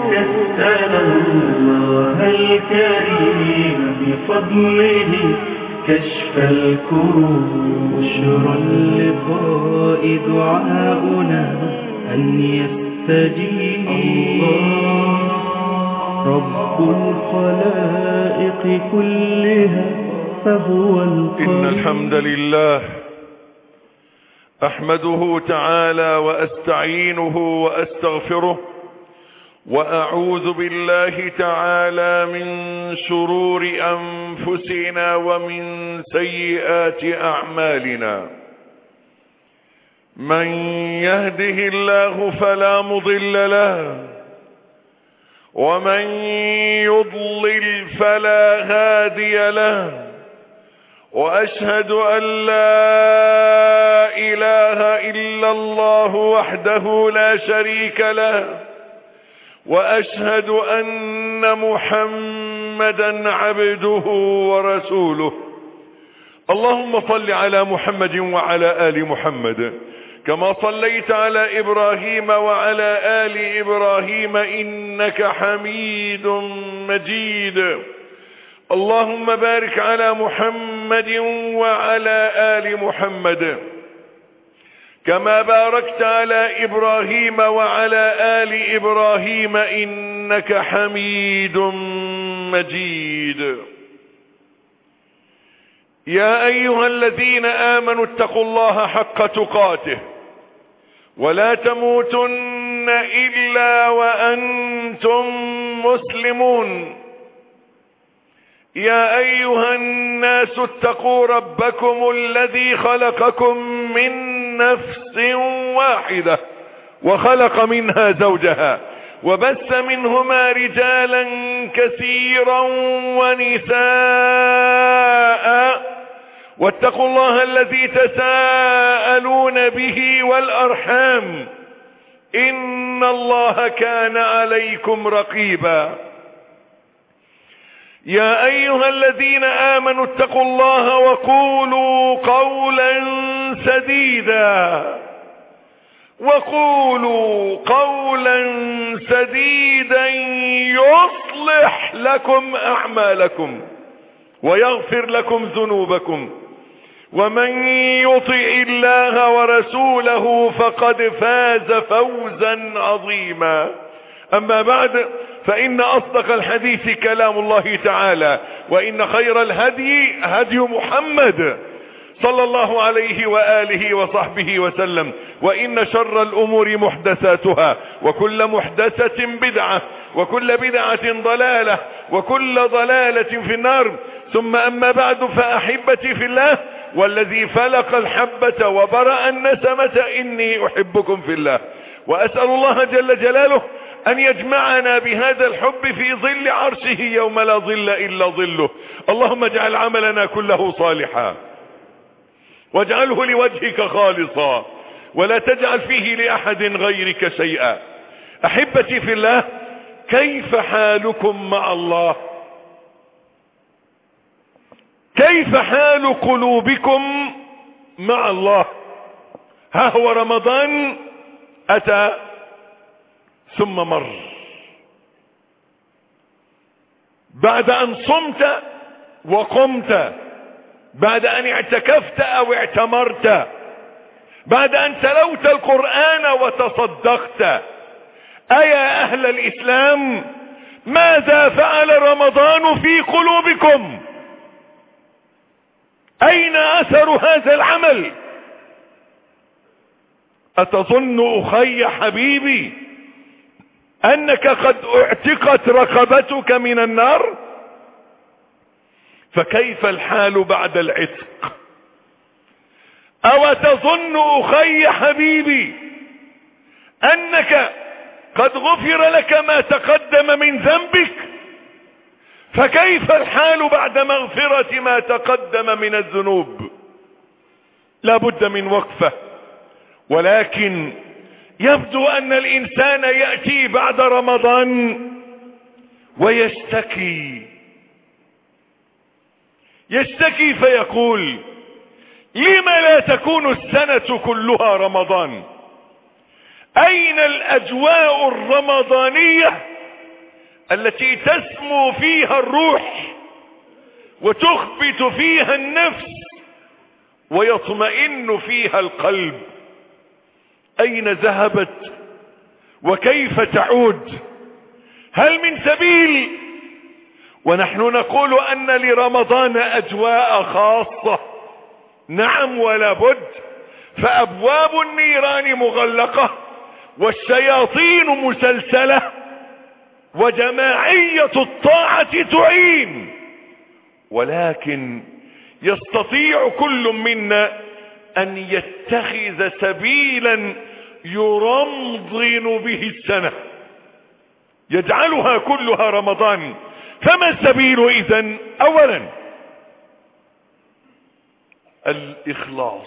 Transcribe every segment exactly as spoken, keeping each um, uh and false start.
نسأل الله الكريم بفضله كشف الكروب. بشرى اللقاء دعاؤنا أن يستجيب رب الخلائق كلها فهو القريب. إن الحمد لله أحمده تعالى وأستعينه وأستغفره، وأعوذ بالله تعالى من شرور أنفسنا ومن سيئات أعمالنا. من يهده الله فلا مضل له، ومن يضلل فلا هادي له، وأشهد أن لا إله إلا الله وحده لا شريك له، وأشهد أن محمدا عبده ورسوله. اللهم صل على محمد وعلى آل محمد كما صليت على إبراهيم وعلى آل إبراهيم إنك حميد مجيد. اللهم بارك على محمد وعلى آل محمد كما باركت على إبراهيم وعلى آل إبراهيم إنك حميد مجيد. يا أيها الذين آمنوا اتقوا الله حق تقاته ولا تموتن إلا وأنتم مسلمون. يا أيها الناس اتقوا ربكم الذي خلقكم من نفس واحدة وخلق منها زوجها وبث منهما رجالا كثيرا ونساء، واتقوا الله الذي تساءلون به والأرحام إن الله كان عليكم رقيبا. يا أيها الذين آمنوا اتقوا الله وقولوا قولا سديدا وقولوا قولا سديدا يصلح لكم أعمالكم ويغفر لكم ذنوبكم، ومن يطع الله ورسوله فقد فاز فوزا عظيما. أما بعد، فإن أصدق الحديث كلام الله تعالى، وإن خير الهدي هدي محمد صلى الله عليه وآله وصحبه وسلم، وإن شر الأمور محدثاتها، وكل محدثة بدعة، وكل بدعة ضلالة، وكل ضلالة في النار. ثم أما بعد، فأحبتي في الله والذي فلق الحبة وبرأ النسمة إني أحبكم في الله، وأسأل الله جل جلاله أن يجمعنا بهذا الحب في ظل عرشه يوم لا ظل إلا ظله. اللهم اجعل عملنا كله صالحا واجعله لوجهك خالصا ولا تجعل فيه لأحد غيرك شيئا. أحبتي في الله، كيف حالكم مع الله؟ كيف حال قلوبكم مع الله؟ ها هو رمضان أتى ثم مر، بعد أن صمت وقمت، بعد أن اعتكفت أو اعتمرت، بعد أن تلوت القرآن وتصدقت. أيا أهل الإسلام، ماذا فعل رمضان في قلوبكم؟ أين أثر هذا العمل؟ أتظن أخي حبيبي أنك قد اعتقت رقبتك من النار؟ فكيف الحال بعد العتق؟ أو تظن أخي حبيبي أنك قد غفر لك ما تقدم من ذنبك؟ فكيف الحال بعد مغفرة ما تقدم من الذنوب؟ لا بد من وقفة، ولكن يبدو أن الإنسان يأتي بعد رمضان ويشتكي يشتكي فيقول: لم لا تكون السنة كلها رمضان؟ أين الأجواء الرمضانية التي تسمو فيها الروح وتخبت فيها النفس ويطمئن فيها القلب، أين ذهبت وكيف تعود؟ هل من سبيل؟ ونحن نقول أن لرمضان أجواء خاصة، نعم ولا بد، فأبواب النيران مغلقة والشياطين مسلسلة وجماعية الطاعة تعين، ولكن يستطيع كل منا أن يتخذ سبيلا يرمضن به السنة يجعلها كلها رمضان. فما السبيل إذن؟ أولا الإخلاص.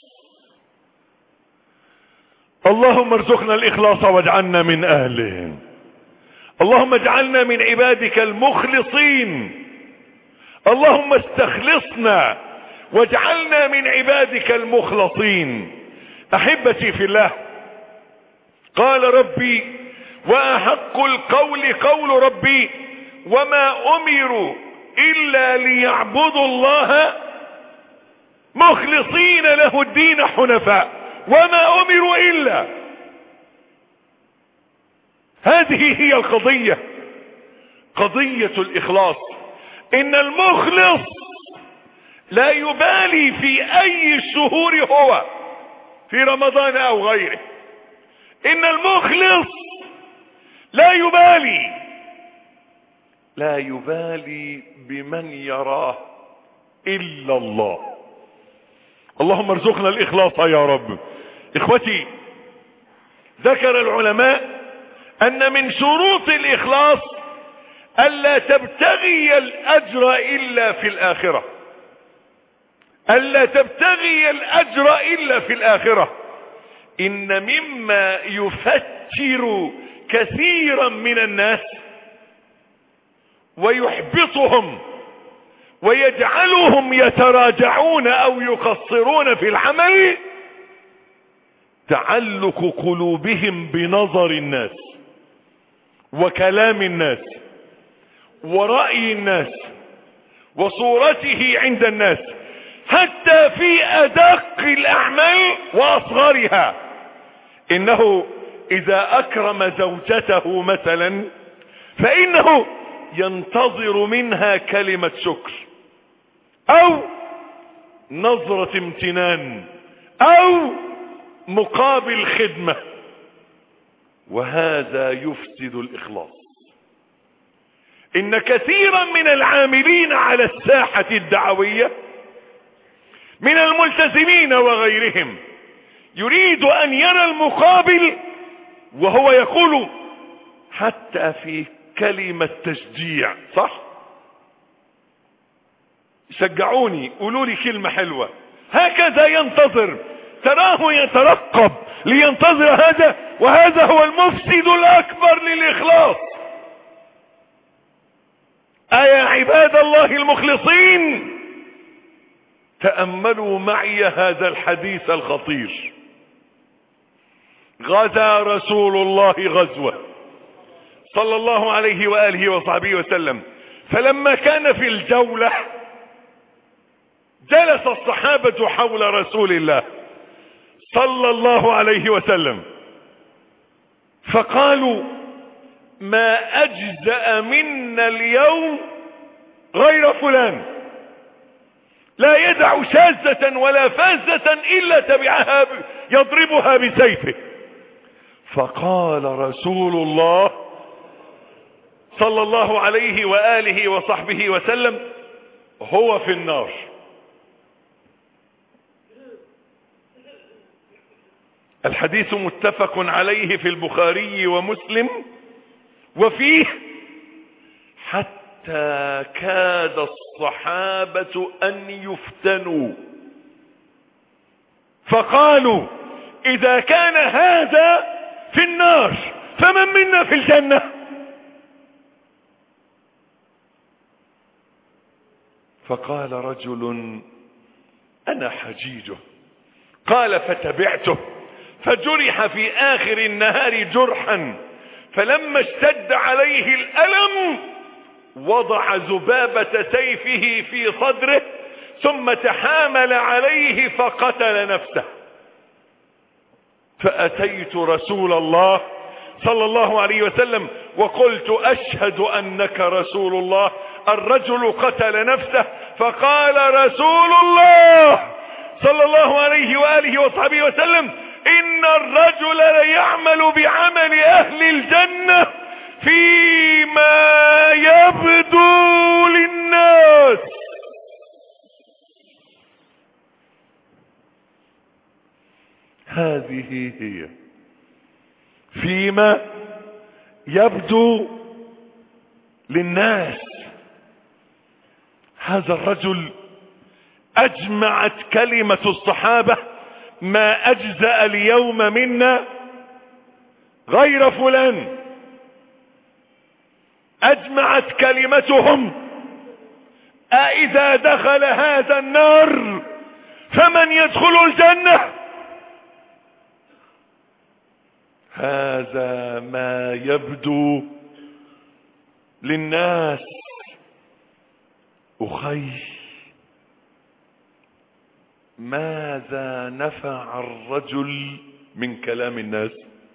اللهم ارزقنا الإخلاص واجعلنا من أهله. اللهم اجعلنا من عبادك المخلصين. اللهم استخلصنا واجعلنا من عبادك المخلصين. أحبتي في الله، قال ربي وأحق القول قول ربي وما أمروا إلا ليعبدوا الله مخلصين له الدين حنفاء، وما أمروا إلا. هذه هي القضية، قضية الإخلاص. إن المخلص لا يبالي في أي الشهور هو، في رمضان أو غيره. إن المخلص لا يبالي لا يبالي بمن يراه إلا الله. اللهم ارزقنا الإخلاص يا رب. إخوتي، ذكر العلماء أن من شروط الإخلاص ألا تبتغي الأجر إلا في الآخرة، ألا تبتغي الأجر إلا في الآخرة. إن مما يفتر كثيرا من الناس ويحبطهم ويجعلهم يتراجعون أو يقصرون في العمل تعلق قلوبهم بنظر الناس وكلام الناس ورأي الناس وصورته عند الناس، حتى في أدق الأعمال وأصغرها. إنه إذا أكرم زوجته مثلا فإنه ينتظر منها كلمة شكر أو نظرة امتنان أو مقابل خدمة، وهذا يفسد الإخلاص. إن كثيرا من العاملين على الساحة الدعوية من الملتزمين وغيرهم يريد أن يرى المقابل، وهو يقول حتى في كلمة تشجيع، صح؟ شجعوني، قولوا لي كلمة حلوة، هكذا ينتظر، تراه يترقب لينتظر هذا، وهذا هو المفسد الأكبر للإخلاص. أيا عباد الله المخلصين، تأملوا معي هذا الحديث الخطير. غزا رسول الله غزوة صلى الله عليه وآله وصحبه وسلم، فلما كان في الجولة جلس الصحابة حول رسول الله صلى الله عليه وسلم فقالوا ما أجزأ منا اليوم غير فلان، لا يدع شاذة ولا فازة إلا تبعها يضربها بسيفه. فقال رسول الله صلى الله عليه وآله وصحبه وسلم هو في النار. الحديث متفق عليه في البخاري ومسلم، وفيه حتى كاد الصحابة أن يفتنوا فقالوا إذا كان هذا في النار فمن منا في الجنة؟ فقال رجل أنا حجيجه. قال فتبعته فجرح في آخر النهار جرحا فلما اشتد عليه الألم وضع ذبابة سيفه في صدره ثم تحامل عليه فقتل نفسه. فأتيت رسول الله صلى الله عليه وسلم وقلت أشهد أنك رسول الله، الرجل قتل نفسه. فقال رسول الله صلى الله عليه وآله وصحبه وسلم إن الرجل ليعمل بعمل أهل الجنة فيما يبدو للناس. هذه هي فيما يبدو للناس. هذا الرجل أجمعت كلمة الصحابة ما أجزأ اليوم منا غير فلان. أجمعت كلمتهم أإذا دخل هذا النار فمن يدخل الجنة. هذا ما يبدو للناس. أخي، ماذا نفع الرجل من كلام الناس؟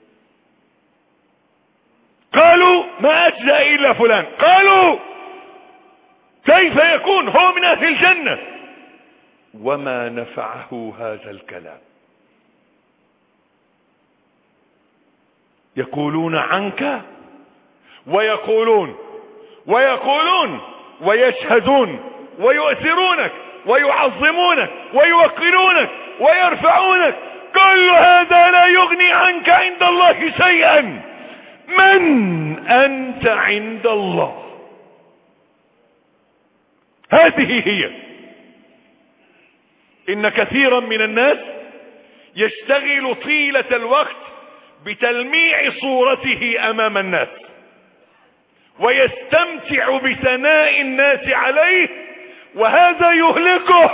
قالوا ما أجزأ إلا فلان. قالوا كيف يكون هو من أهل الجنة؟ وما نفعه هذا الكلام. يقولون عنك ويقولون ويقولون ويشهدون ويؤثرونك ويعظمونك ويوقرونك ويرفعونك. كل هذا لا يغني عنك عند الله شيئا. من أنت عند الله؟ هذه هي. إن كثيرا من الناس يشتغل طيلة الوقت بتلميع صورته أمام الناس ويستمتع بثناء الناس عليه، وهذا يهلكه.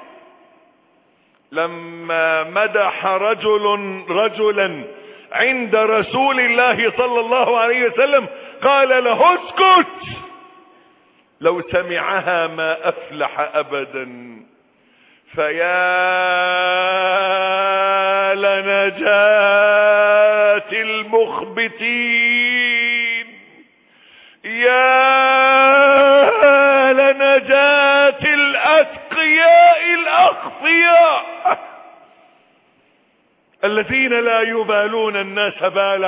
لما مدح رجل رجلا عند رسول الله صلى الله عليه وسلم قال له اسكت، لو سمعها ما أفلح أبدا. فيا لنجاة المخبتين، يا لنجاة الأتقياء الأخفياء الذين لا يبالون الناس باله،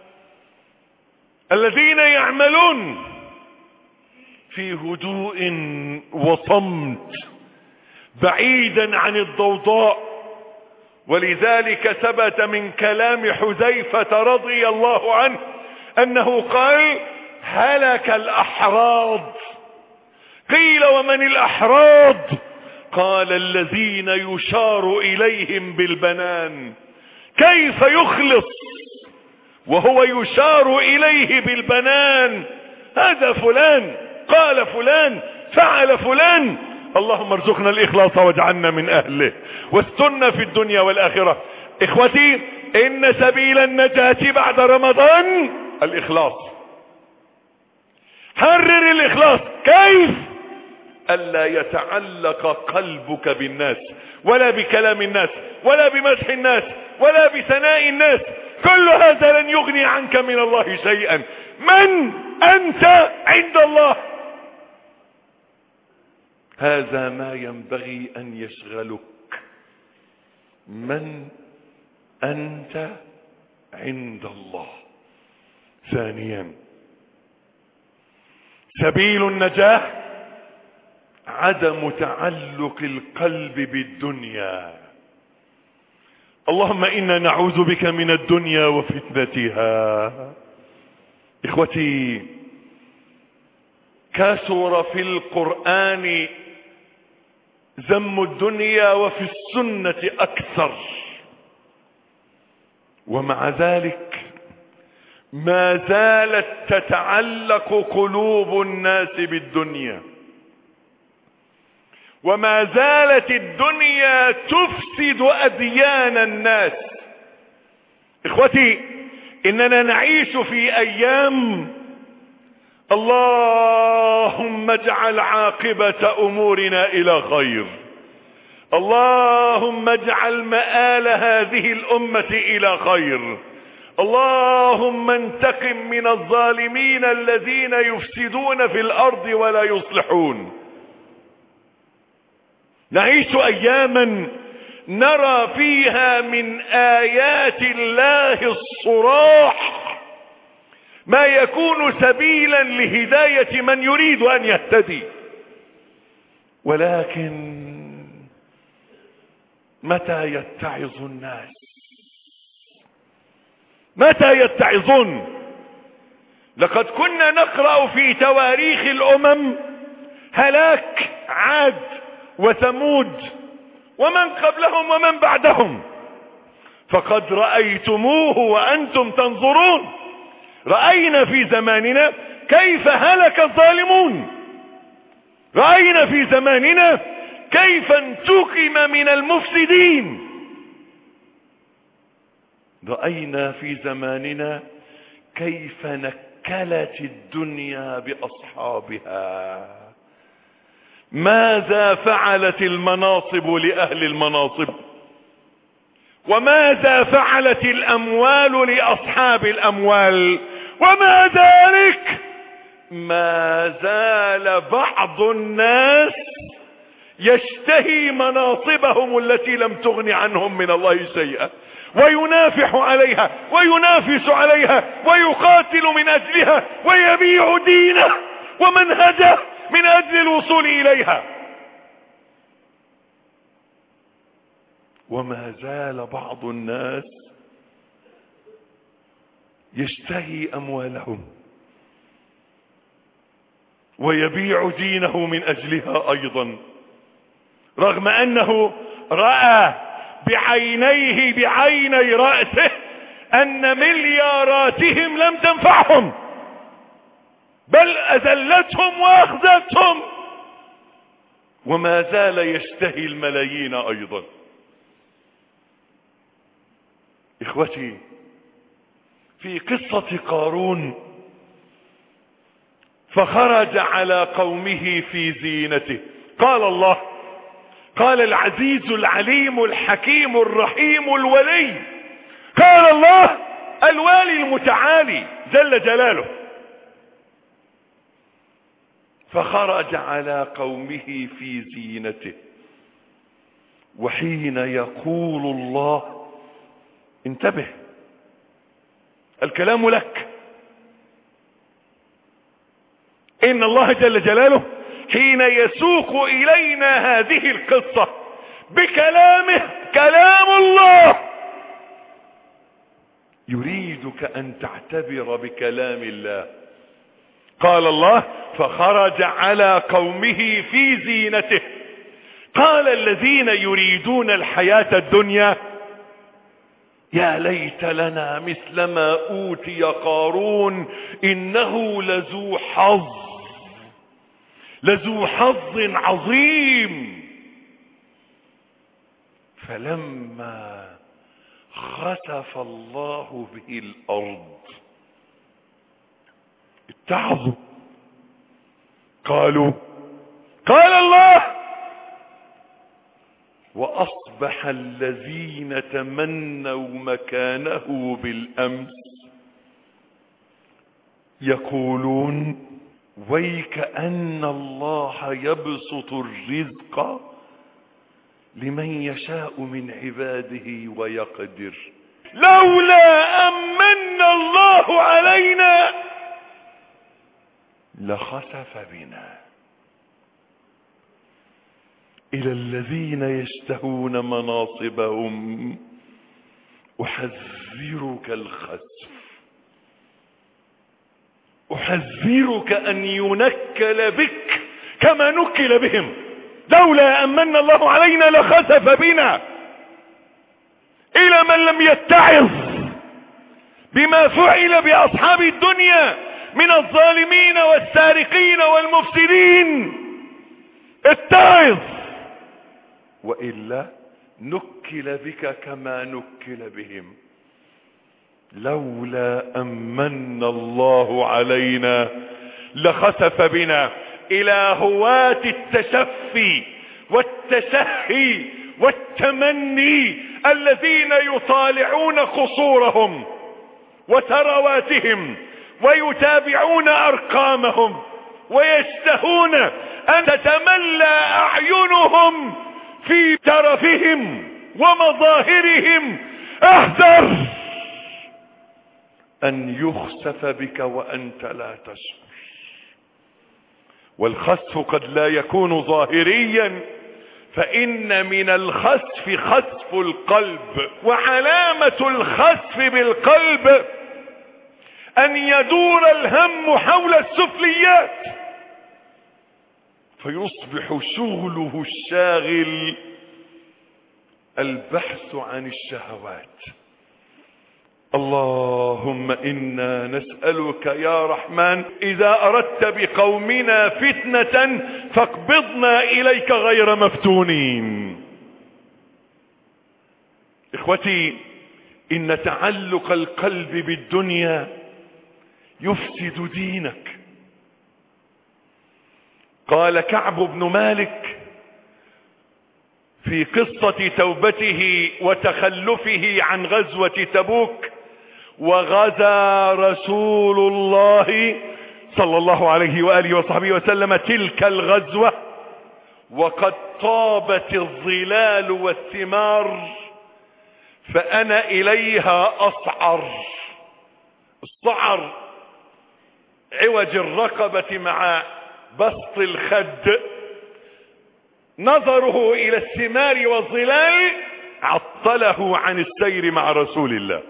الذين يعملون في هدوء وصمت بعيدا عن الضوضاء. ولذلك ثبت من كلام حذيفة رضي الله عنه أنه قال هلك الأحراض. قيل ومن الأحراض؟ قال الذين يشار إليهم بالبنان. كيف يخلص وهو يشار إليه بالبنان؟ هذا فلان قال فلان فعل فلان. اللهم ارزقنا الإخلاص واجعلنا من أهله واسترنا في الدنيا والآخرة. إخوتي، إن سبيل النجاة بعد رمضان الإخلاص. حرر الإخلاص. كيف؟ ألا يتعلق قلبك بالناس ولا بكلام الناس ولا بمدح الناس ولا بثناء الناس. كل هذا لن يغني عنك من الله شيئا. من أنت عند الله؟ هذا ما ينبغي أن يشغلك. من أنت عند الله. ثانيا، سبيل النجاة عدم تعلق القلب بالدنيا. اللهم إنا نعوذ بك من الدنيا وفتنتها. إخوتي، كثر في القرآن ذم الدنيا وفي السنة أكثر، ومع ذلك ما زالت تتعلق قلوب الناس بالدنيا، وما زالت الدنيا تفسد أديان الناس. إخوتي، اننا نعيش في ايام اللهم اجعل عاقبة امورنا الى خير، اللهم اجعل مآل هذه الامة الى خير، اللهم انتقم من الظالمين الذين يفسدون في الارض ولا يصلحون. نعيش اياما نرى فيها من ايات الله الصراح ما يكون سبيلا لهداية من يريد ان يهتدي. ولكن متى يتعظ الناس؟ متى يتعظون؟ لقد كنا نقرأ في تواريخ الامم هلاك عاد وثمود ومن قبلهم ومن بعدهم، فقد رأيتموه وأنتم تنظرون. رأينا في زماننا كيف هلك الظالمون، رأينا في زماننا كيف انتقم من المفسدين، رأينا في زماننا كيف نكلت الدنيا بأصحابها. ماذا فعلت المناصب لأهل المناصب؟ وماذا فعلت الأموال لأصحاب الأموال؟ ومع ذلك ما زال بعض الناس يشتهي مناصبهم التي لم تغن عنهم من الله شيئا، وينافح عليها وينافس عليها ويقاتل من أجلها ويبيع دينه ومنهجه من أجل الوصول إليها. وما زال بعض الناس يشتهي أموالهم ويبيع دينه من أجلها أيضا، رغم أنه رأى بعينيه بعيني رأسه أن ملياراتهم لم تنفعهم بل أذلتهم وأخذتهم، وما زال يشتهي الملايين أيضا. إخوتي، في قصة قارون فخرج على قومه في زينته، قال الله، قال العزيز العليم الحكيم الرحيم الولي، قال الله الوالي المتعالي جل جلاله، فخرج على قومه في زينته. وحين يقول الله، انتبه الكلام لك، إن الله جل جلاله حين يسوق إلينا هذه القصة بكلامه، كلام الله، يريدك أن تعتبر بكلام الله. قال الله فخرج على قومه في زينته، قال الذين يريدون الحياة الدنيا يا ليت لنا مثل ما أوتي قارون إنه لذو حظ لذو حظ عظيم. فلما خسف الله به الأرض اتعظوا، قالوا قال الله وأصبح الذين تمنوا مكانه بالأمس يقولون ويكأن الله يبسط الرزق لمن يشاء من عباده ويقدر لولا أمن الله علينا لخسف بنا. إلى الذين يشتهون مناصبهم أحذرك الخسف، أحذرك أن ينكل بك كما نكل بهم. لولا أمن الله علينا لخسف بنا. إلى من لم يتعظ بما فعل بأصحاب الدنيا من الظالمين والسارقين والمفسدين، اتعظ، وإلا نكل بك كما نكل بهم. لولا أمن الله علينا لخسف بنا إلى هواة التشفي والتشهي والتمني الذين يطالعون قصورهم وثرواتهم ويتابعون أرقامهم ويشتهون أن تتملى أعينهم في ترفهم ومظاهرهم. احذر أن يخسف بك وأنت لا تشعر. والخسف قد لا يكون ظاهريا، فإن من الخسف خسف القلب، وعلامة الخسف بالقلب أن يدور الهم حول السفليات فيصبح شغله الشاغل البحث عن الشهوات. اللهم إنا نسألك يا رحمن إذا أردت بقومنا فتنة فاقبضنا إليك غير مفتونين. إخوتي، إن تعلق القلب بالدنيا يفسد دينك. قال كعب بن مالك في قصة توبته وتخلفه عن غزوة تبوك: وغزا رسول الله صلى الله عليه وآله وصحبه وسلم تلك الغزوة وقد طابت الظلال والثمار، فأنا إليها أصعر. الصعر عوج الرقبة مع بسط الخد. نظره إلى الثمار والظلال عطله عن السير مع رسول الله.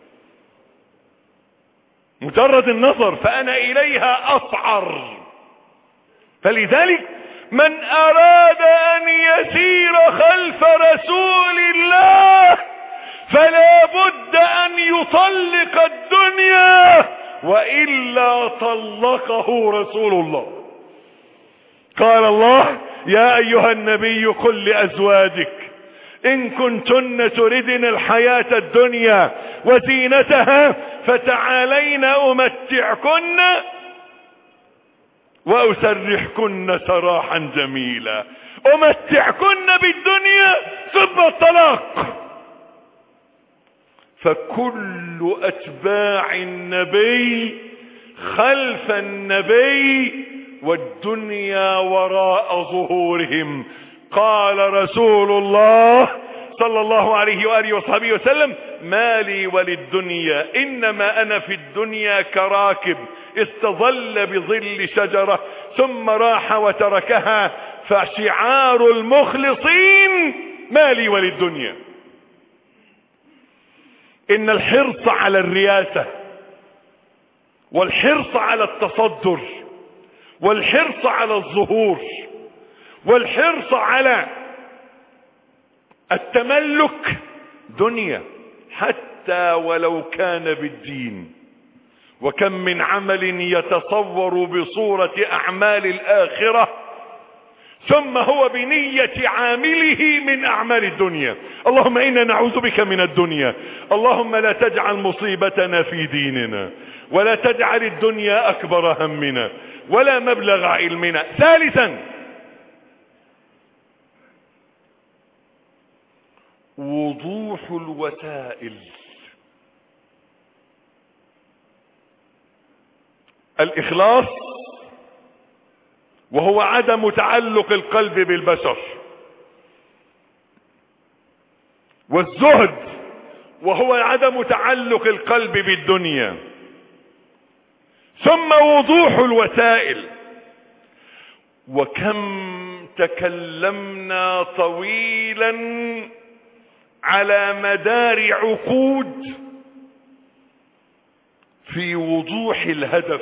مجرد النظر فأنا إليها أصعر. فلذلك من أراد أن يسير خلف رسول الله فلا بد أن يطلق الدنيا، وإلا طلقه رسول الله. قال الله: يا أيها النبي قل لأزواجك إن كنتن تردن الحياة الدنيا وزينتها فتعالين أمتعكن وأسرحكن سراحا جميلا. أمتعكن بالدنيا ثم الطلاق. فكل أتباع النبي خلف النبي والدنيا وراء ظهورهم. قال رسول الله صلى الله عليه وآله وصحبه وسلم: ما لي وللدنيا إنما أنا في الدنيا كراكب استظل بظل شجرة ثم راح وتركها، فشعار المخلصين ما لي وللدنيا. إن الحرص على الرياسة والحرص على التصدر والحرص على الظهور والحرص على التملك دنيا، حتى ولو كان بالدين. وكم من عمل يتصور بصورة أعمال الآخرة ثم هو بنية عامله من أعمال الدنيا. اللهم إنا نعوذ بك من الدنيا. اللهم لا تجعل مصيبتنا في ديننا، ولا تجعل الدنيا أكبر همنا ولا مبلغ علمنا. ثالثا، وضوح الوسائل. الإخلاص وهو عدم تعلق القلب بالبشر، والزهد وهو عدم تعلق القلب بالدنيا، ثم وضوح الوسائل. وكم تكلمنا طويلا على مدار عقود في وضوح الهدف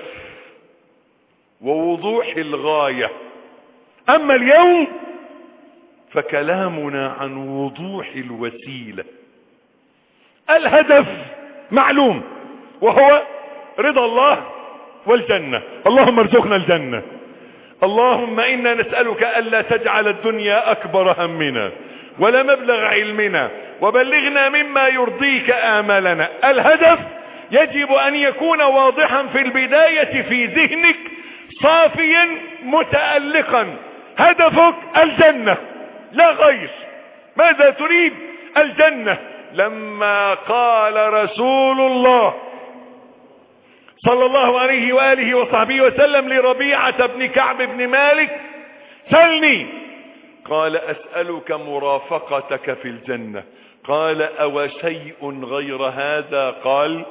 ووضوح الغاية. أما اليوم فكلامنا عن وضوح الوسيلة. الهدف معلوم وهو رضا الله والجنة. اللهم ارزقنا الجنة. اللهم إنا نسألك ألا تجعل الدنيا أكبر همنا ولا مبلغ علمنا، وبلغنا مما يرضيك آمالنا. الهدف يجب أن يكون واضحا في البداية في ذهنك، صافيا متألقا. هدفك الجنة لا غير. ماذا تريد؟ الجنة. لما قال رسول الله صلى الله عليه وآله وصحبه وسلم لربيعة بن كعب بن مالك: سلني. قال: أسألك مرافقتك في الجنة. قال: أو شيء غير هذا؟ قال: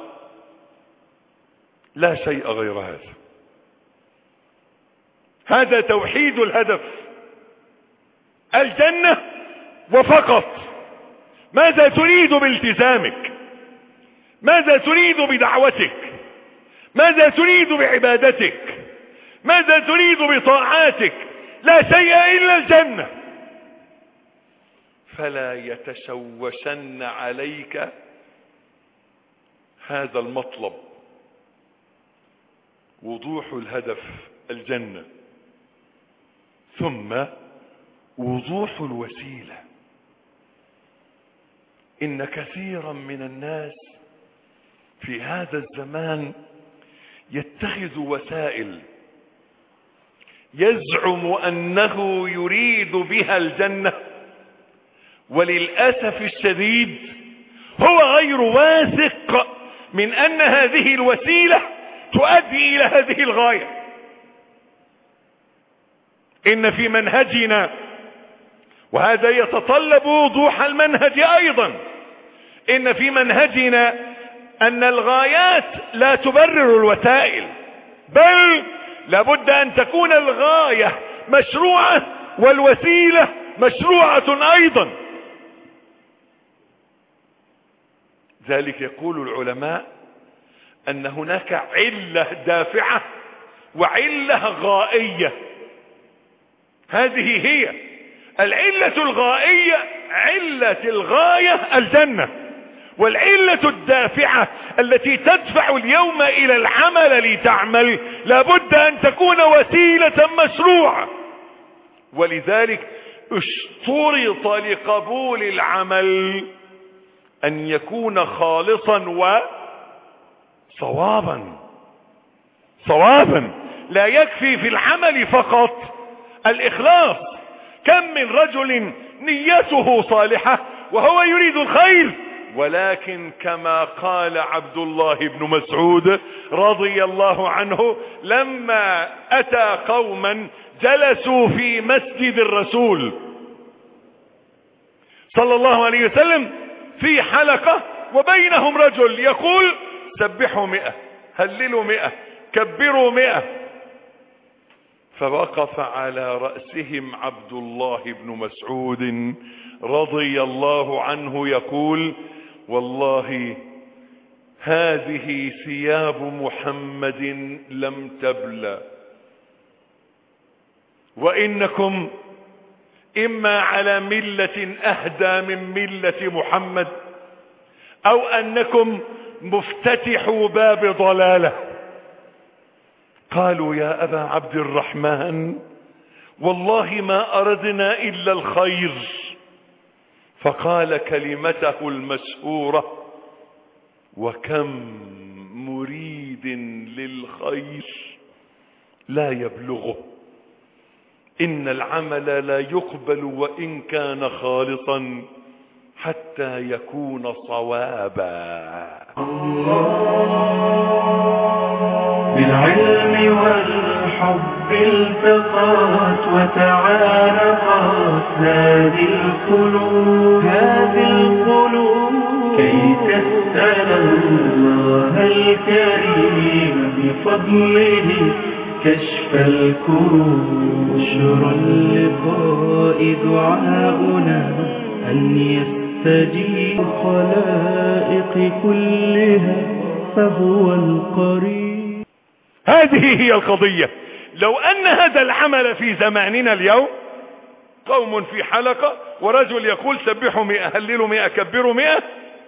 لا شيء غير هذا. هذا توحيد الهدف، الجنة وفقط. ماذا تريد بالتزامك؟ ماذا تريد بدعوتك؟ ماذا تريد بعبادتك؟ ماذا تريد بطاعاتك؟ لا شيء إلا الجنة. فلا يتشوشن عليك هذا المطلب، وضوح الهدف الجنة، ثم وضوح الوسيلة. إن كثيرا من الناس في هذا الزمان يتخذ وسائل يزعم أنه يريد بها الجنة، وللأسف الشديد هو غير واثق من أن هذه الوسيلة تؤدي إلى هذه الغاية. إن في منهجنا، وهذا يتطلب وضوح المنهج أيضا، إن في منهجنا أن الغايات لا تبرر الوسائل، بل لابد أن تكون الغاية مشروعة والوسيلة مشروعة أيضا. ذلك يقول العلماء أن هناك علة دافعة وعلة غائية. هذه هي العلة الغائية، علة الغاية الجنة، والعلة الدافعة التي تدفع اليوم إلى العمل لتعمل لابد أن تكون وسيلة مشروعة. ولذلك اشترط لقبول العمل أن يكون خالصا وصوابا. صوابا. لا يكفي في العمل فقط الإخلاص. كم من رجل نيته صالحة وهو يريد الخير، ولكن كما قال عبد الله بن مسعود رضي الله عنه لما أتى قوما جلسوا في مسجد الرسول صلى الله عليه وسلم في حلقة، وبينهم رجل يقول: سبحوا مئة، هللوا مئة، كبروا مئة. فوقف على رأسهم عبد الله بن مسعود رضي الله عنه يقول: والله هذه ثياب محمد لم تبلى، وإنكم إما على ملة أهدى من ملة محمد، أو أنكم مفتتحوا باب ضلالة. قالوا: يا أبا عبد الرحمن والله ما أردنا إلا الخير. فقال كلمته المشهورة: وكم مريد للخير لا يبلغه، إن العمل لا يقبل وإن كان خالصا حتى يكون صوابا. بالعلم والحب التقات وتعارفت هذه القلوب هذه القلوب كي تسأل الله الكريم بفضله كشف الكروب. بشرى اللقاء دعاؤنا أن يستجيب الخلائق كلها فهو القريب. هذه هي القضية. لو أن هذا العمل في زماننا اليوم، قوم في حلقة ورجل يقول: سبحوا مئة، هللوا مئة، كبروا مئة،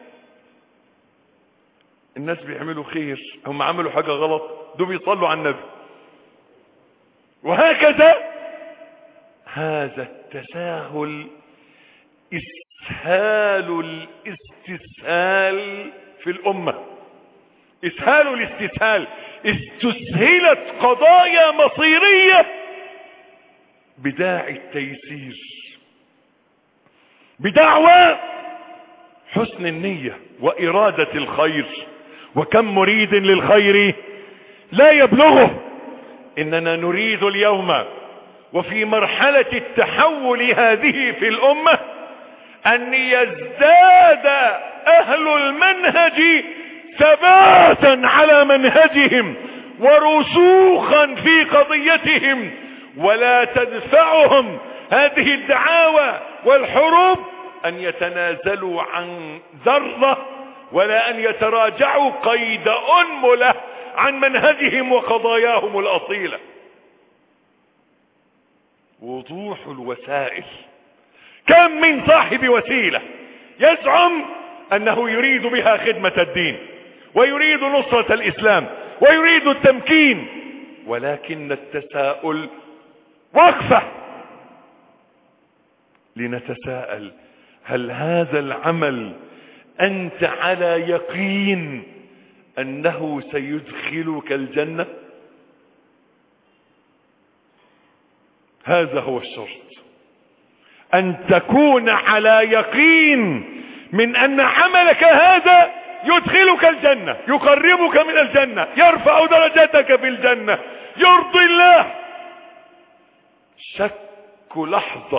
الناس بيعملوا خير، هم عملوا حاجة غلط، دول بيصلوا على النبي، وهكذا. هذا التساهل إسهال الاستسهال في الأمة. اسهال الاستسهال، استسهلت قضايا مصيرية بداعي التيسير، بدعوى حسن النية وإرادة الخير. وكم مريد للخير لا يبلغه. إننا نريد اليوم وفي مرحلة التحول هذه في الأمة أن يزداد أهل المنهج ثباتا على منهجهم ورسوخا في قضيتهم، ولا تدفعهم هذه الدعاوى والحروب أن يتنازلوا عن ذرة، ولا أن يتراجعوا قيد أنملة عن منهجهم وقضاياهم الأصيلة. وضوح الوسائل. كم من صاحب وسيلة يزعم أنه يريد بها خدمة الدين ويريد نصرة الإسلام ويريد التمكين، ولكن التساؤل وقفة لنتساءل: هل هذا العمل أنت على يقين أنه سيدخلك الجنة؟ هذا هو الشرط، أن تكون على يقين من أن عملك هذا يدخلك الجنة، يقربك من الجنة، يرفع درجتك في الجنة، يرضي الله. شك لحظة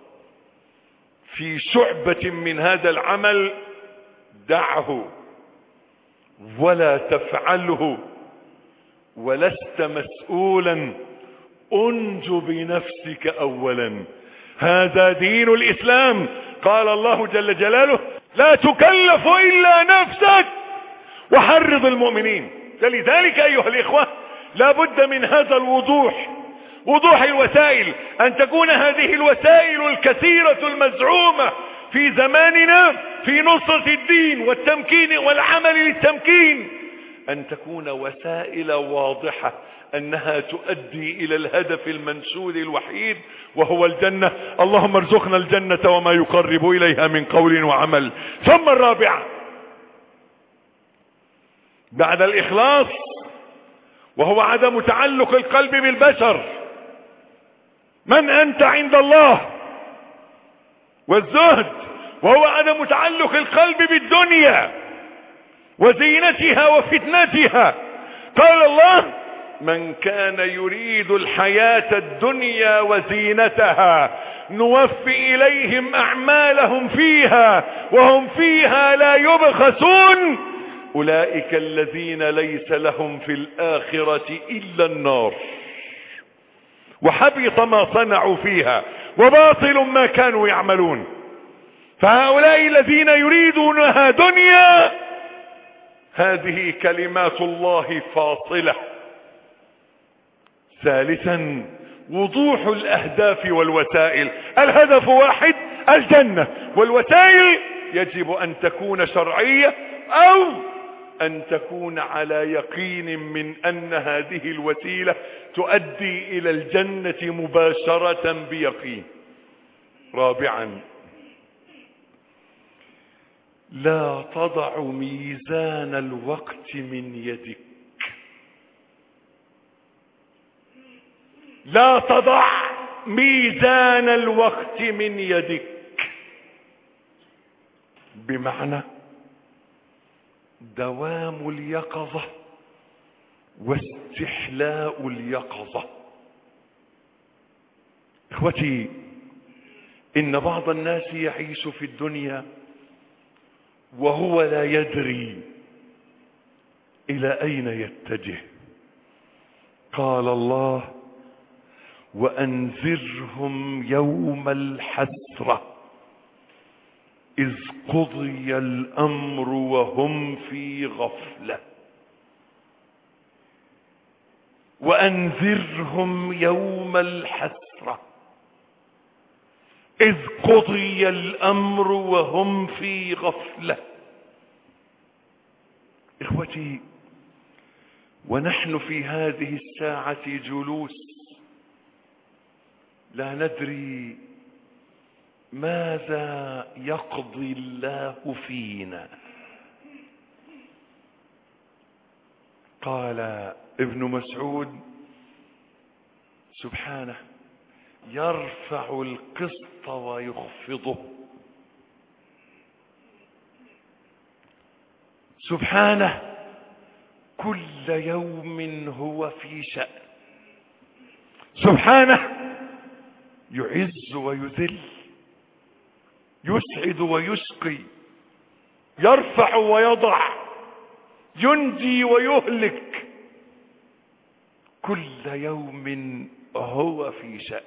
في شعبة من هذا العمل دعه ولا تفعله، ولست مسؤولا. انج بنفسك اولا. هذا دين الاسلام. قال الله جل جلاله: لا تكلف الا نفسك وحرض المؤمنين. فلذلك ايها الاخوة لا بد من هذا الوضوح، وضوح الوسائل، ان تكون هذه الوسائل الكثيرة المزعومة في زماننا في نصرة الدين والتمكين والعمل للتمكين ان تكون وسائل واضحة انها تؤدي الى الهدف المنشود الوحيد وهو الجنة. اللهم ارزقنا الجنة وما يقرب اليها من قول وعمل. ثم الرابعة بعد الاخلاص وهو عدم تعلق القلب بالبشر، من انت عند الله، والزهد وهو عدم تعلق القلب بالدنيا وزينتها وفتنتها. قال الله: من كان يريد الحياة الدنيا وزينتها نوفي إليهم أعمالهم فيها وهم فيها لا يبخسون أولئك الذين ليس لهم في الآخرة إلا النار وحبط ما صنعوا فيها وباطل ما كانوا يعملون. فهؤلاء الذين يريدونها دنيا هذه كلمات الله فاصلة. ثالثا وضوح الأهداف والوسائل. الهدف واحد، الجنة، والوسائل يجب أن تكون شرعية أو أن تكون على يقين من أن هذه الوسيلة تؤدي إلى الجنة مباشرة بيقين. رابعا لا تضع ميزان الوقت من يدك. لا تضع ميزان الوقت من يدك، بمعنى دوام اليقظة واستحلاء اليقظة. اخوتي، ان بعض الناس يعيش في الدنيا وهو لا يدري الى اين يتجه. قال الله: وانذرهم يوم الحسرة اذ قضي الامر وهم في غفلة. وانذرهم يوم الحسرة اذ قضي الامر وهم في غفلة. اخوتي، ونحن في هذه الساعة جلوس لا ندري ماذا يقضي الله فينا. قال ابن مسعود سبحانه يرفع القسط ويخفضه، سبحانه كل يوم هو في شأن، سبحانه يعز ويذل، يسعد ويسقي، يرفع ويضع، ينجي ويهلك، كل يوم هو في شأن.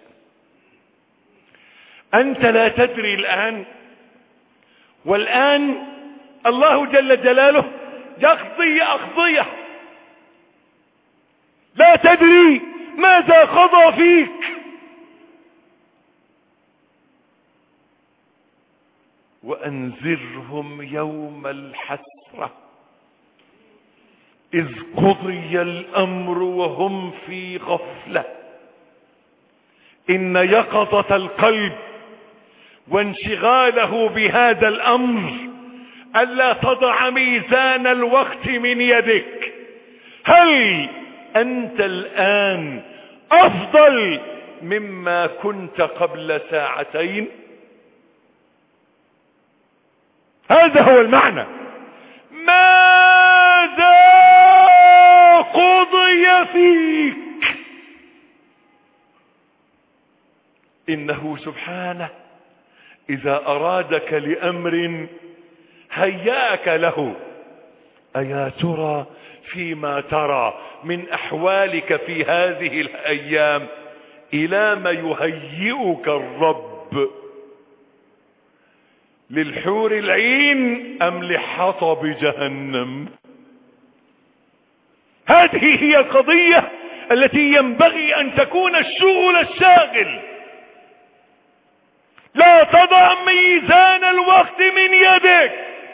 أنت لا تدري الآن، والآن الله جل جلاله يقضي أقضية لا تدري ماذا قضى فيك. وأنذرهم يوم الحسرة إذ قضي الأمر وهم في غفلة. إن يقظة القلب وانشغاله بهذا الأمر ألا تضع ميزان الوقت من يدك. هل أنت الآن أفضل مما كنت قبل ساعتين؟ هذا هو المعنى. ماذا قضي فيك؟ إنه سبحانه إذا أرادك لأمر هيأك له. أيا ترى فيما ترى من أحوالك في هذه الأيام إلى ما يهيئك الرب؟ للحور العين أم لحطب جهنم؟ هذه هي القضية التي ينبغي أن تكون الشغل الشاغل. لا تضع ميزان الوقت من يدك،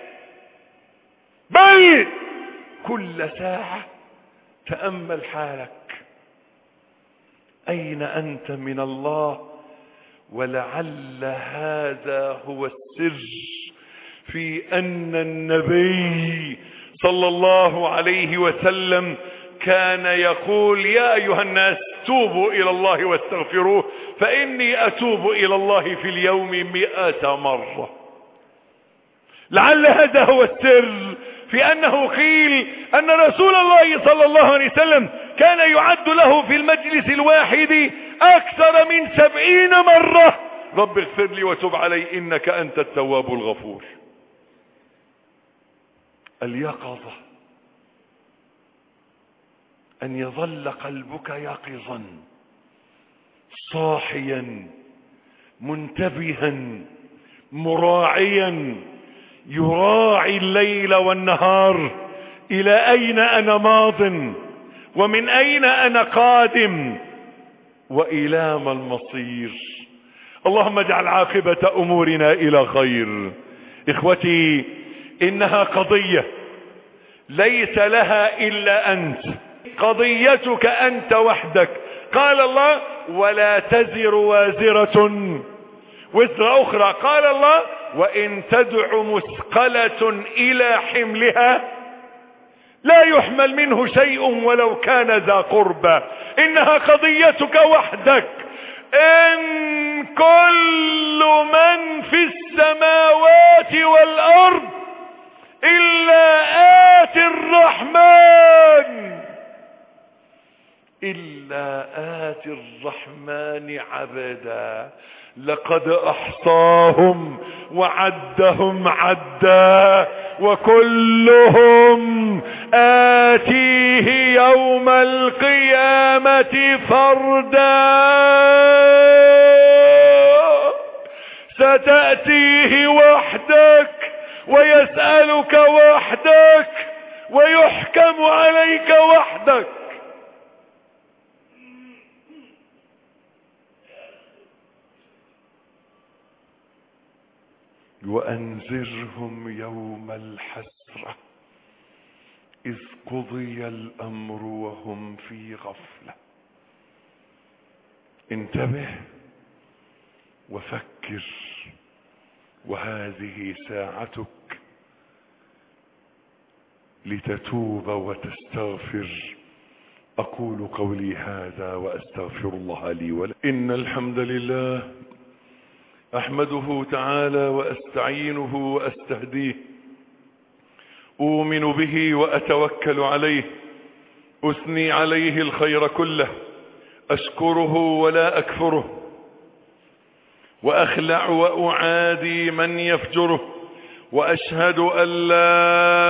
بل كل ساعة تأمل حالك، أين أنت من الله؟ ولعل هذا هو السر في أن النبي صلى الله عليه وسلم كان يقول يا أيها الناس توبوا إلى الله واستغفروه فإني أتوب إلى الله في اليوم مئة مرة. لعل هذا هو السر في أنه قيل أن رسول الله صلى الله عليه وسلم كان يعد له في المجلس الواحد أكثر من سبعين مرة رب اغفر لي وتب علي إنك أنت التواب الغفور. اليقظة أن يظل قلبك يقظا صاحيا منتبها مراعيا، يراعي الليل والنهار إلى أين أنا ماض ومن أين أنا قادم وإلى ما المصير. اللهم اجعل عاقبة أمورنا إلى خير. إخوتي، إنها قضية ليس لها إلا أنت، قضيتك أنت وحدك. قال الله ولا تزر وازرة وزر أخرى. قال الله وإن تدع مثقلة إلى حملها لا يحمل منه شيء ولو كان ذا قربى. إنها قضيتك وحدك. إن كل من في السماوات والأرض إلا آتي الرحمن إلا آتي الرحمن عبدا لقد أحصاهم وعدهم عدا وكلهم آتيه يوم القيامة فردا. ستأتيه وحدك ويسألك وحدك ويحكم عليك وحدك. وأنذرهم يوم الحسرة إذ قضي الأمر وهم في غفلة. انتبه وفكر، وهذه ساعتك لتتوب وتستغفر. أقول قولي هذا وأستغفر الله لي ولكم. إن الحمد لله أحمده تعالى وأستعينه وأستهديه، أؤمن به وأتوكل عليه، أثني عليه الخير كله، أشكره ولا أكفره، وأخلع وأعادي من يفجره، وأشهد أن لا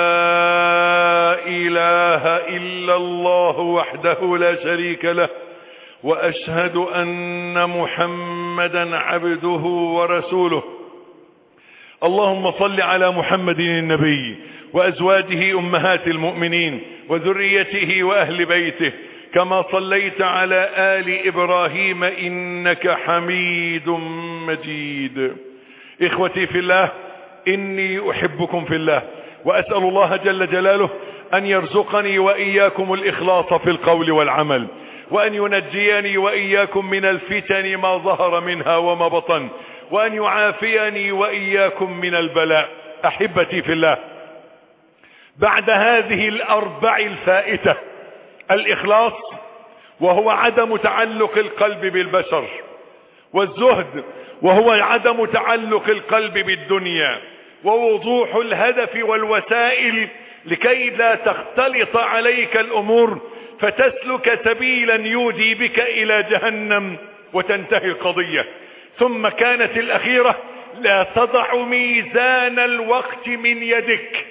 إله إلا الله وحده لا شريك له، وأشهد أن محمدا عبده ورسوله. اللهم صل على محمد النبي وأزواجه أمهات المؤمنين وذريته وأهل بيته، كما صليت على آل إبراهيم إنك حميد مجيد. إخوتي في الله، إني أحبكم في الله، وأسأل الله جل جلاله أن يرزقني وإياكم الإخلاص في القول والعمل، وأن ينجيني وإياكم من الفتن ما ظهر منها وما بطن، وأن يعافيني وإياكم من البلاء. أحبتي في الله، بعد هذه الأربع الفائتة، الإخلاص وهو عدم تعلق القلب بالبشر، والزهد وهو عدم تعلق القلب بالدنيا، ووضوح الهدف والوسائل لكي لا تختلط عليك الأمور فتسلك سبيلا يودي بك إلى جهنم وتنتهي القضية. ثم كانت الأخيرة: لا تضع ميزان الوقت من يدك،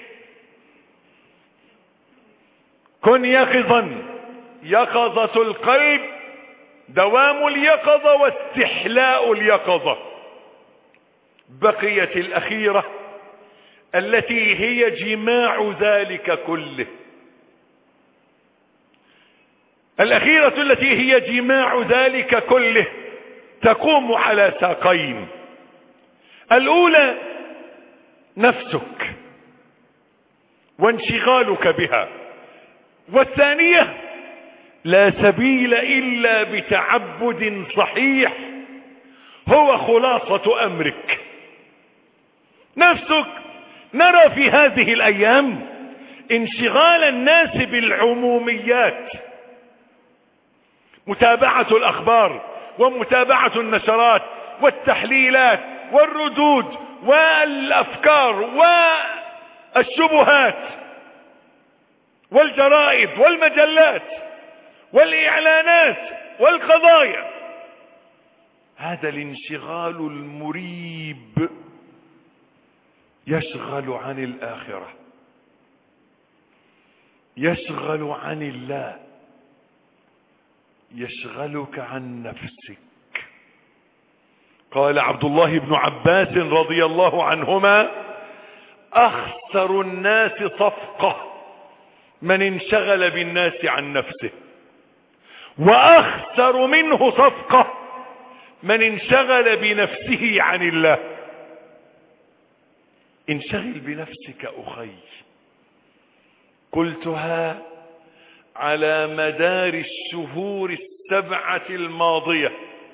كن يقظا. يقظة القلب دوام اليقظة واستحلاء اليقظة. بقيت الأخيرة التي هي جماع ذلك كله. الأخيرة التي هي جماع ذلك كله تقوم على ساقين: الأولى نفسك وانشغالك بها، والثانية لا سبيل إلا بتعبد صحيح هو خلاصة أمرك. نفسك، نرى في هذه الأيام انشغال الناس بالعموميات، متابعة الأخبار ومتابعة النشرات والتحليلات والردود والأفكار والشبهات والجرائد والمجلات والإعلانات والقضايا. هذا الانشغال المريب يشغل عن الآخرة، يشغل عن الله، يشغلك عن نفسك. قال عبد الله بن عباس رضي الله عنهما: أخسر الناس صفقة من انشغل بالناس عن نفسه، وأخسر منه صفقة من انشغل بنفسه عن الله. انشغل بنفسك أخي. قلتها على مدار الشهور السبعة الماضية.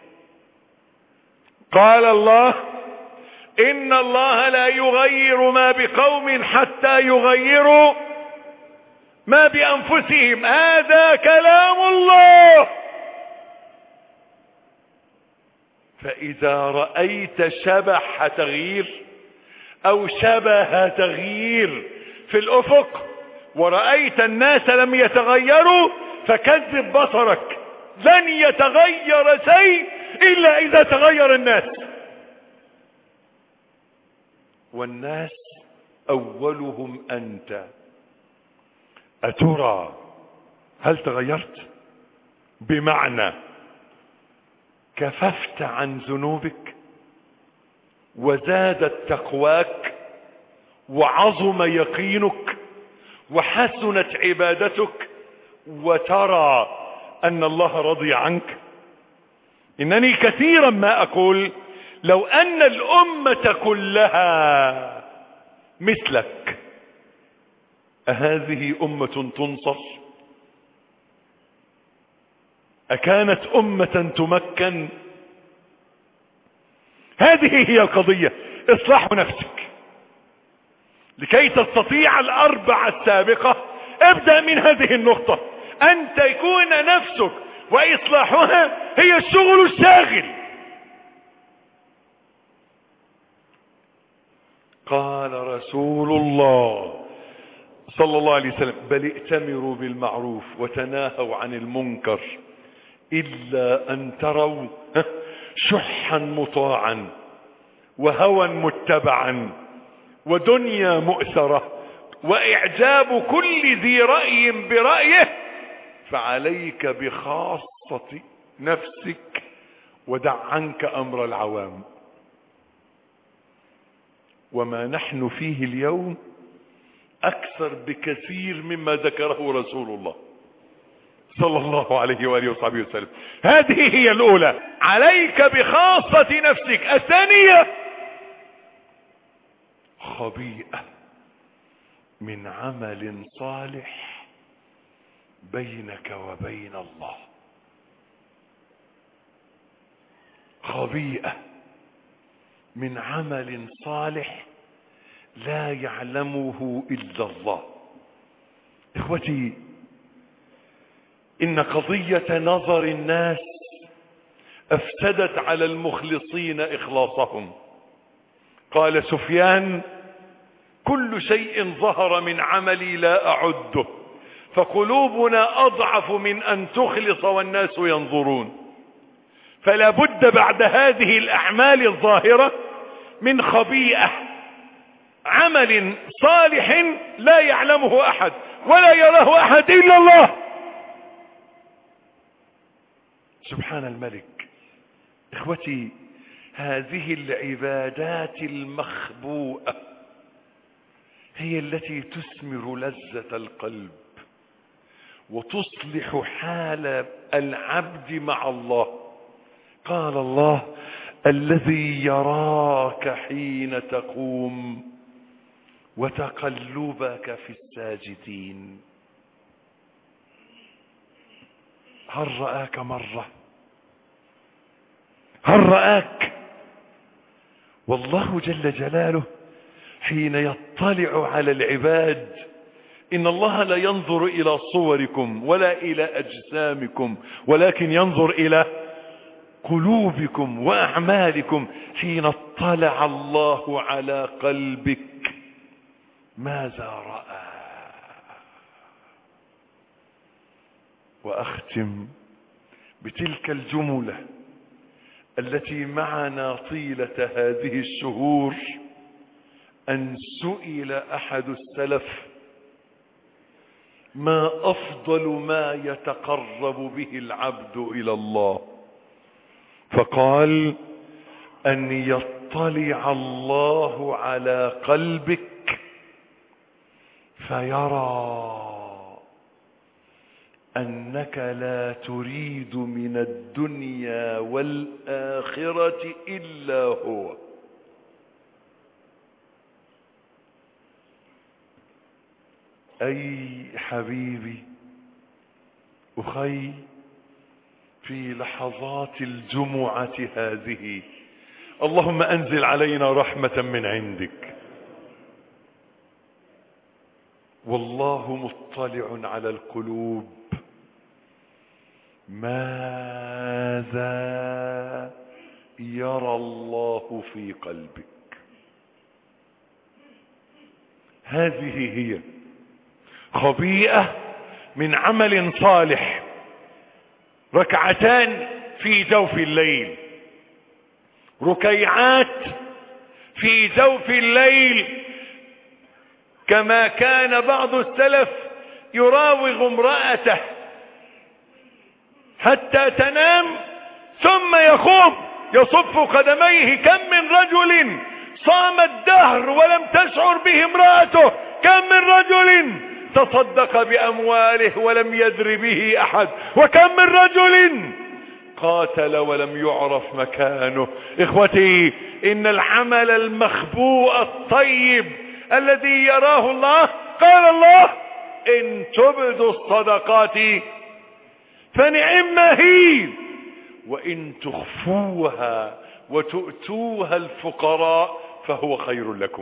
قال الله: إن الله لا يغير ما بقوم حتى يغيروا ما بأنفسهم. هذا كلام الله. فإذا رأيت شبح تغيير أو شبه تغيير في الأفق، ورأيت الناس لم يتغيروا، فكذب بصرك. لن يتغير شيء إلا إذا تغير الناس، والناس أولهم أنت. أترى هل تغيرت؟ بمعنى كففت عن ذنوبك وزادت تقواك وعظم يقينك وحسنت عبادتك وترى أن الله رضي عنك. إنني كثيرا ما أقول: لو أن الأمة كلها مثلك أهذه أمة تنصر؟ أكانت أمة تمكن؟ هذه هي القضية. إصلاح نفسك. لكي تستطيع الأربعة السابقة ابدأ من هذه النقطة، أن تكون نفسك وإصلاحها هي الشغل الشاغل. قال رسول الله صلى الله عليه وسلم: بل ائتمروا بالمعروف وتناهوا عن المنكر إلا أن تروا شحا مطاعا وهوى متبعا ودنيا مؤثرة وإعجاب كل ذي رأي برأيه، فعليك بخاصة نفسك ودع عنك أمر العوام. وما نحن فيه اليوم أكثر بكثير مما ذكره رسول الله صلى الله عليه وآله وصحبه وسلم. هذه هي الأولى، عليك بخاصة نفسك. الثانية: خبيئة من عمل صالح بينك وبين الله. خبيئة من عمل صالح لا يعلمه إلا الله. إخوتي، إن قضية نظر الناس أفسدت على المخلصين إخلاصهم. قال سفيان: كل شيء ظهر من عملي لا أعده، فقلوبنا أضعف من أن تخلص والناس ينظرون. فلا بد بعد هذه الأعمال الظاهرة من خبيئة، عمل صالح لا يعلمه أحد ولا يراه أحد إلا الله سبحان الملك. إخوتي، هذه العبادات المخبوءة هي التي تثمر لذة القلب وتصلح حال العبد مع الله. قال الله: الذي يراك حين تقوم وتقلبك في الساجدين. هل رآك مرة؟ هل رآك؟ والله جل جلاله حين يطلع على العباد، إن الله لا ينظر إلى صوركم ولا إلى أجسامكم، ولكن ينظر إلى قلوبكم وأعمالكم. حين اطلع الله على قلبك ماذا رأى؟ وأختم بتلك الجملة التي معنا طيلة هذه الشهور، أن سئل أحد السلف: ما أفضل ما يتقرب به العبد إلى الله؟ فقال: أن يطلع الله على قلبك فيرى أنك لا تريد من الدنيا والآخرة إلا هو. أي حبيبي أخي، في لحظات الجمعة هذه اللهم أنزل علينا رحمة من عندك. والله مطلع على القلوب. ماذا يرى الله في قلبك؟ هذه هي خبيئة من عمل صالح. ركعتان في جوف الليل، ركيعات في جوف الليل، كما كان بعض السلف يراوغ امرأته حتى تنام ثم يقوم يصف قدميه. كم من رجل صام الدهر ولم تشعر به امرأته، كم من رجل تصدق بأمواله ولم يدر به أحد، وكم من رجل قاتل ولم يعرف مكانه. إخوتي، إن العمل المخبوء الطيب الذي يراه الله، قال الله: إن تبدوا الصدقات فنعما هي، وإن تخفوها وتؤتوها الفقراء فهو خير لكم.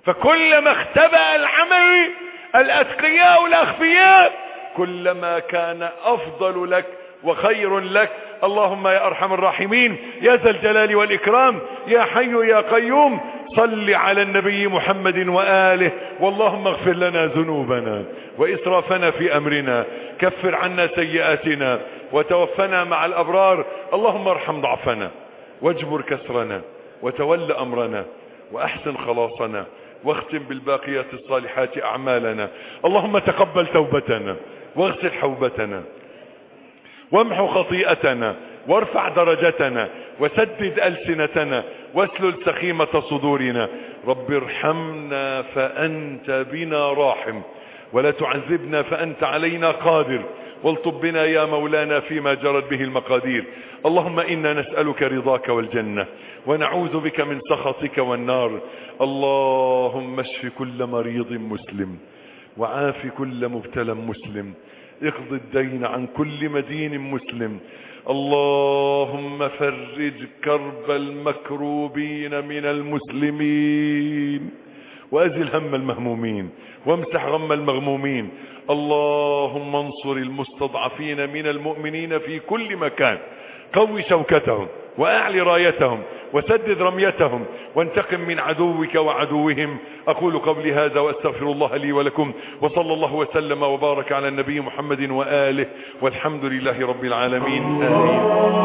فكلما اختبأ العمل الأتقياء الأخفياء كلما كان أفضل لك وخير لك. اللهم يا أرحم الراحمين يا ذا الجلال والإكرام يا حي يا قيوم صل على النبي محمد وآله. واللهم اغفر لنا ذنوبنا وإسرافنا في أمرنا، كفر عنا سيئاتنا وتوفنا مع الأبرار. اللهم ارحم ضعفنا واجبر كسرنا وتول أمرنا وأحسن خلاصنا واختم بالباقيات الصالحات أعمالنا. اللهم تقبل توبتنا واغسل حوبتنا وامحو خطيئتنا وارفع درجتنا وسدد ألسنتنا واسلل سخيمة صدورنا. رب ارحمنا فأنت بنا راحم ولا تعذبنا فأنت علينا قادر، والطب بنا يا مولانا فيما جرت به المقادير. اللهم إنا نسألك رضاك والجنة ونعوذ بك من سخطك والنار. اللهم اشف كل مريض مسلم وعاف كل مبتلى مسلم، اقض الدين عن كل مدين مسلم. اللهم فرج كرب المكروبين من المسلمين وأزل هم المهمومين وامسح غم المغمومين. اللهم انصر المستضعفين من المؤمنين في كل مكان، قوي شوكتهم وأعلي رايتهم وسدد رميتهم وانتقم من عدوك وعدوهم. أقول قولي هذا وأستغفر الله لي ولكم، وصلى الله وسلم وبارك على النبي محمد وآله، والحمد لله رب العالمين. آمين.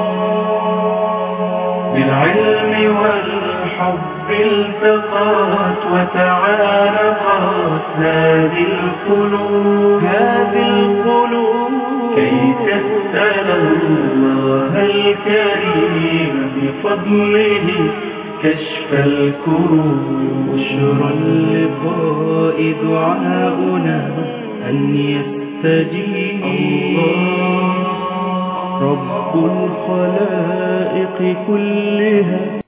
بالعلم والحب التقات وتعارفت هذه القلوب هذه القلوب كي تسأل الله الكريم بفضله كشف الكروب. بشرى اللقاء دعاؤنا أن يستجيب الله رب الخلائق كلها.